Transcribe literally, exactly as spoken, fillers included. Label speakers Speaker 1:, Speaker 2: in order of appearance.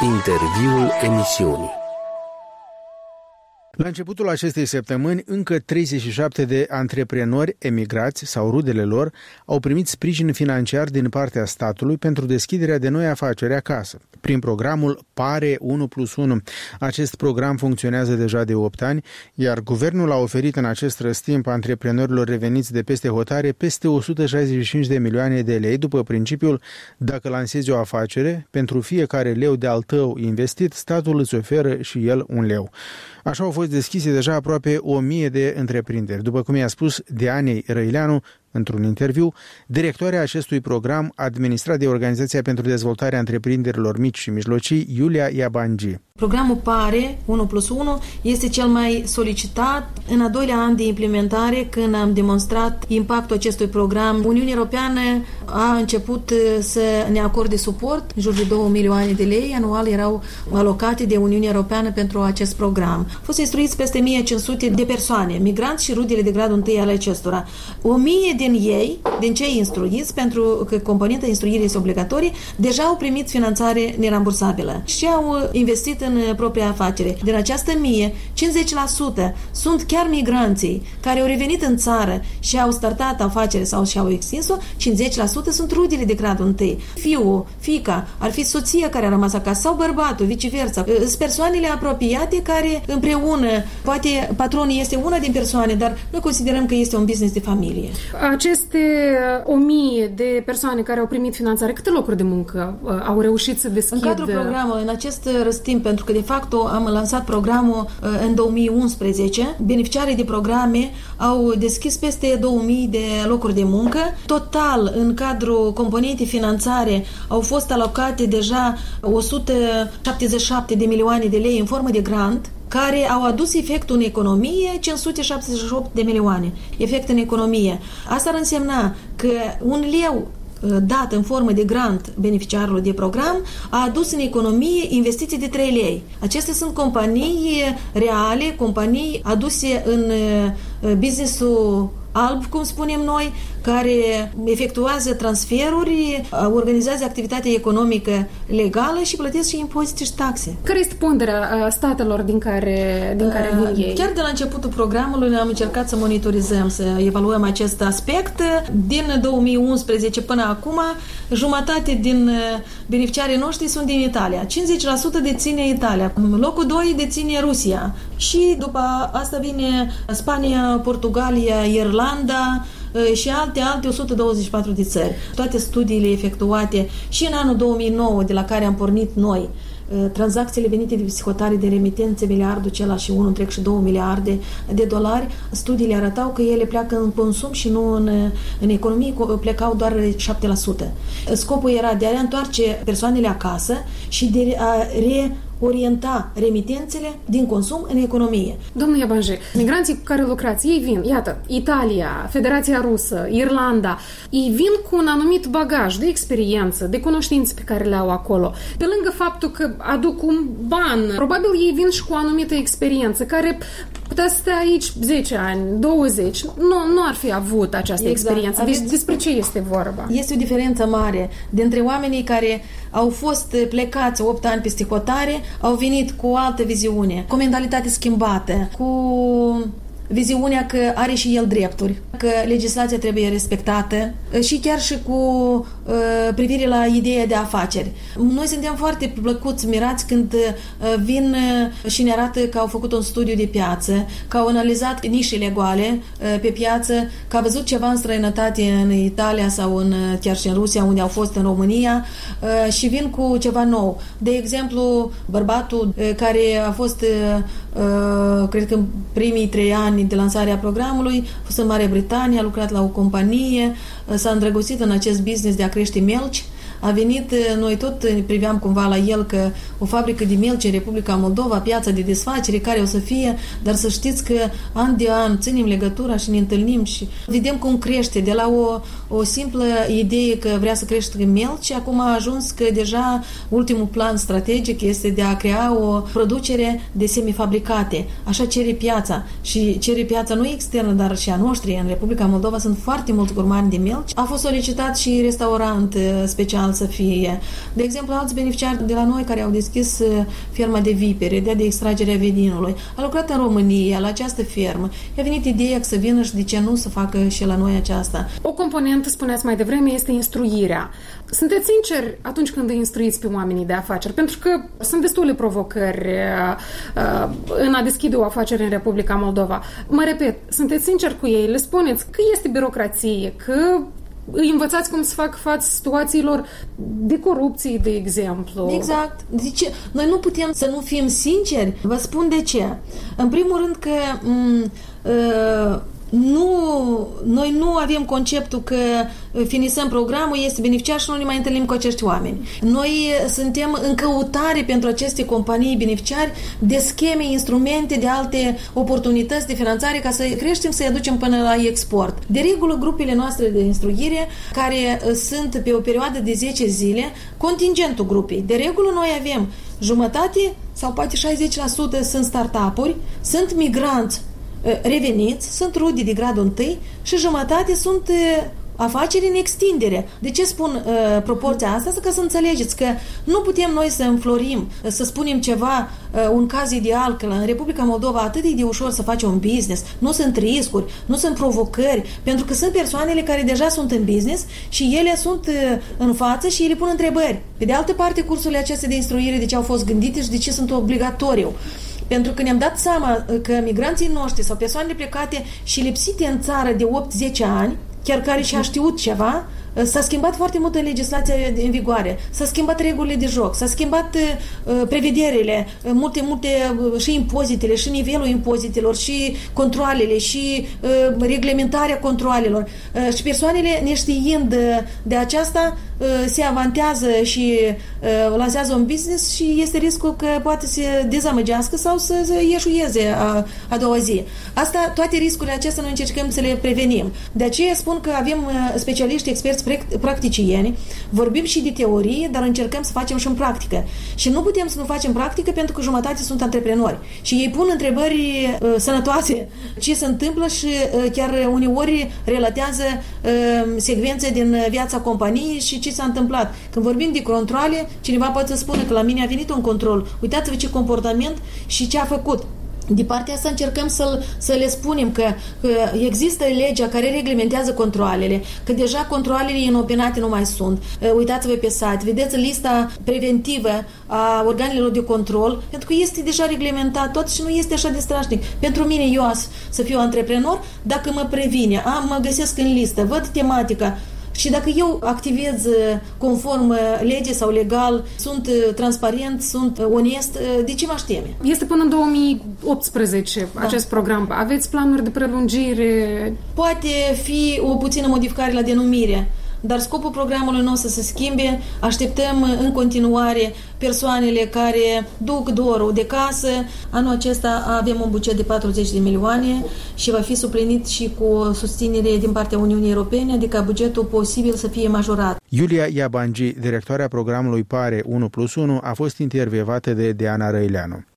Speaker 1: Interviul emisiunii.
Speaker 2: La începutul acestei săptămâni, încă treizeci și șapte de antreprenori emigrați sau rudele lor au primit sprijin financiar din partea statului pentru deschiderea de noi afaceri acasă, prin programul PARE unu plus unu. Acest program funcționează deja de opt ani, iar guvernul a oferit în acest răstimp antreprenorilor reveniți de peste hotare peste o sută șaizeci și cinci de milioane de lei, după principiul: dacă lansezi o afacere, pentru fiecare leu de-al tău investit, statul îți oferă și el un leu. Așa au fost deschise deja aproape o mie de întreprinderi. După cum i-a spus Deanei Răileanu într-un interviu, directoarea acestui program, administrat de Organizația pentru Dezvoltarea Întreprinderilor Mici și Mijlocii, Iulia Iabangi.
Speaker 3: Programul PARE unu plus unu este cel mai solicitat. În a doilea an de implementare, când am demonstrat impactul acestui program, Uniunea Europeană a început să ne acorde suport. În jur de două milioane de lei anual erau alocate de Uniunea Europeană pentru acest program. Au fost instruiți peste o mie cinci sute de persoane, migranți și rudele de gradul întâi ale acestora. O mie din ei, din cei instruiți, pentru că componenta instruirii este obligatorie, deja au primit finanțare nerambursabilă și au investit în propria afacere. Din această mie, cincizeci la sută sunt chiar migranții care au revenit în țară și au startat afacere sau și-au extins-o, cincizeci la sută sunt rudele de gradul întâi. Fiul, fiica, ar fi soția care a rămas acasă sau bărbatul, viceversa. Sunt persoanele apropiate care împreună, poate patronul este una din persoane, dar noi considerăm că este un business de familie.
Speaker 4: Aceste o mie de persoane care au primit finanțare, câte locuri de muncă uh, au reușit să deschidă?
Speaker 3: În cadrul programului, în acest răstimp, pentru că de fapt am lansat programul uh, în două mii unsprezece, beneficiarii de programe au deschis peste două mii de locuri de muncă. Total, în cadrul componentei finanțare, au fost alocate deja o sută șaptezeci și șapte de milioane de lei în formă de grant, care au adus efectul în economie cinci sute șaptezeci și opt de milioane. Efect în economie. Asta ar însemna că un leu dat în formă de grant beneficiarului de program a adus în economie investiții de trei lei. Acestea sunt companii reale, companii aduse în business-ul alb, cum spunem noi, care efectuează transferuri, organizează activitatea economică legală și plătesc și impozite și taxe.
Speaker 4: Care este ponderea statelor din care, din care vin ei?
Speaker 3: Chiar de la începutul programului am încercat să monitorizăm, să evaluăm acest aspect. Din două mii unsprezece până acum, jumătate din beneficiarii noștri sunt din Italia. cincizeci la sută deține Italia. Locul doi deține Rusia. Și după asta vine Spania, Portugalia, Irlanda și alte, alte o sută douăzeci și patru de țări. Toate studiile efectuate și în anul două mii nouă, de la care am pornit noi, tranzacțiile venite de psihotare de remitențe, miliardul acela și unu întreg și două miliarde de dolari, studiile arătau că ele pleacă în consum și nu în, în economie, plecau doar șapte la sută. Scopul era de a reîntoarce persoanele acasă și de a re orienta remitențele din consum în economie.
Speaker 4: Domnule Iabanji, migranții cu care lucrați, ei vin, iată, Italia, Federația Rusă, Irlanda, ei vin cu un anumit bagaj de experiență, de cunoștințe pe care le au acolo. Pe lângă faptul că aduc un ban, probabil ei vin și cu o anumită experiență care putea să stea aici zece ani, douăzeci, nu, nu ar fi avut această exact. experiență. Deci Aveți... despre ce este vorba?
Speaker 3: Este o diferență mare dintre oamenii care au fost plecați opt ani peste hotare, au venit cu o altă viziune, cu o mentalitate schimbată, cu viziunea că are și el drepturi, că legislația trebuie respectată și chiar și cu uh, privire la ideea de afaceri. Noi suntem foarte plăcuți, mirați când uh, vin uh, și ne arată că au făcut un studiu de piață, că au analizat nișele goale uh, pe piață, că au văzut ceva în străinătate în Italia sau în, chiar și în Rusia, unde au fost în România uh, și vin cu ceva nou. De exemplu, bărbatul uh, care a fost uh, uh, cred că în primii trei ani de lansarea programului, a fost în Marea Britanie, a lucrat la o companie, s-a îndrăgostit în acest business de a crește melci, a venit, noi tot priveam cumva la el că o fabrică de melci în Republica Moldova, piața de desfacere care o să fie, dar să știți că an de an ținem legătura și ne întâlnim și vedem cum crește, de la o, o simplă idee că vrea să crește melci, acum a ajuns că deja ultimul plan strategic este de a crea o producere de semifabricate. Așa cere piața și cere piața nu externă, dar și a noștri. În Republica Moldova sunt foarte mulți gurmani de melci. A fost solicitat și restaurant special original să fie. De exemplu, alți beneficiari de la noi care au deschis ferma de vipere, de, de extragerea veninului, a lucrat în România, la această fermă. I-a venit ideea să vină și de ce nu să facă și la noi aceasta.
Speaker 4: O componentă, spuneați mai devreme, este instruirea. Sunteți sinceri atunci când îi instruiți pe oamenii de afaceri? Pentru că sunt destule provocări uh, în a deschide o afacere în Republica Moldova. Mă repet, sunteți sinceri cu ei, le spuneți că este birocrație, că îi învățați cum să fac față situațiilor de corupție, de exemplu.
Speaker 3: Exact. Deci, noi nu putem să nu fim sinceri. Vă spun de ce. În primul rând că m- uh, Nu, noi nu avem conceptul că finisăm programul, este beneficiar și nu ne mai întâlnim cu acești oameni. Noi suntem în căutare pentru aceste companii beneficiari de scheme, instrumente, de alte oportunități de finanțare ca să creștem, să-i aducem până la export. De regulă, grupele noastre de instruire, care sunt pe o perioadă de zece zile, contingentul grupei. De regulă, noi avem jumătate sau poate șaizeci la sută sunt startup-uri, sunt migranți reveniți, sunt rude de gradul întâi și jumătate sunt afaceri în extindere. De ce spun uh, proporția asta? Ca să înțelegeți că nu putem noi să înflorim, să spunem ceva, uh, un caz ideal, că în Republica Moldova atât e de ușor să faci un business, nu sunt riscuri, nu sunt provocări, pentru că sunt persoanele care deja sunt în business și ele sunt uh, în față și ele pun întrebări. Pe de altă parte, cursurile acestea de instruire, de ce au fost gândite și de ce sunt obligatoriu? Pentru că ne-am dat seama că migranții noștri sau persoanele plecate și lipsite în țară de opt zece ani, chiar care și-a știut ceva, s-a schimbat foarte mult în legislația în vigoare, s-a schimbat regulile de joc, s-a schimbat uh, prevederile, multe, multe uh, și impozitele, și nivelul impozitelor, și controalele, și uh, reglementarea controalelor. Uh, și persoanele, neștiind de, de aceasta, uh, se avantează și uh, lansează un business și este riscul că poate să dezamăgească sau să, să ieșuieze a, a doua zi. Asta, toate riscurile acestea noi încercăm să le prevenim. De aceea spun că avem uh, specialiști, experți practicieni, vorbim și de teorie, dar încercăm să facem și în practică. Și nu putem să nu facem practică pentru că jumătate sunt antreprenori. Și ei pun întrebări uh, sănătoase. Ce se întâmplă și uh, chiar uneori relatează uh, secvențe din viața companiei și ce s-a întâmplat. Când vorbim de controle, cineva poate să spună că la mine a venit un control. Uitați-vă ce comportament și ce a făcut. De partea asta încercăm să, să le spunem că, că există legea care reglementează controalele, că deja controalele inopinate nu mai sunt. Uitați-vă pe site, vedeți lista preventivă a organelor de control, pentru că este deja reglementat tot și nu este așa de strașnic. Pentru mine, eu să fiu antreprenor, dacă mă previne, am, mă găsesc în listă, văd tematica, și dacă eu activez conform legii sau legal, sunt transparent, sunt onest, de ce mă teme?
Speaker 4: Este până în două mii optsprezece da. Acest program. Aveți planuri de prelungire?
Speaker 3: Poate fi o puțină modificare la denumire, dar scopul programului nu o să se schimbe. Așteptăm în continuare persoanele care duc dorul de casă. Anul acesta avem un buget de patruzeci de milioane și va fi suplinit și cu susținere din partea Uniunii Europene, adică bugetul posibil să fie majorat.
Speaker 2: Iulia Iabangi, directoarea programului PARE unu plus unu, a fost intervievată de Diana Răileanu.